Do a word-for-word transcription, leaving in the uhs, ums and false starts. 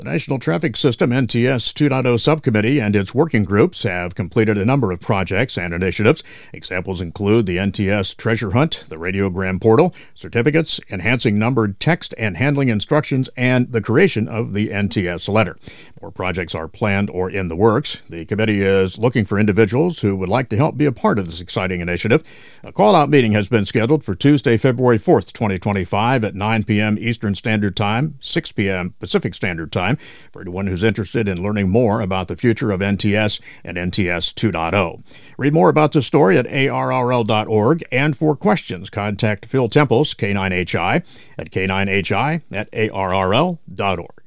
The National Traffic System N T S two point oh Subcommittee and its working groups have completed a number of projects and initiatives. Examples include the N T S Treasure Hunt, the Radiogram Portal, certificates, enhancing numbered text and handling instructions, and the creation of the N T S Letter. More projects are planned or in the works. The committee is looking for individuals who would like to help be a part of this exciting initiative. A call-out meeting has been scheduled for Tuesday, February fourth, twenty twenty-five at nine p.m. Eastern Standard Time, six p.m. Pacific Standard Time, for anyone who's interested in learning more about the future of N T S and N T S two point oh. Read more about this story at A R R L dot org, and for questions, contact Phil Temples, K nine H I, at K nine H I at A R R L dot org.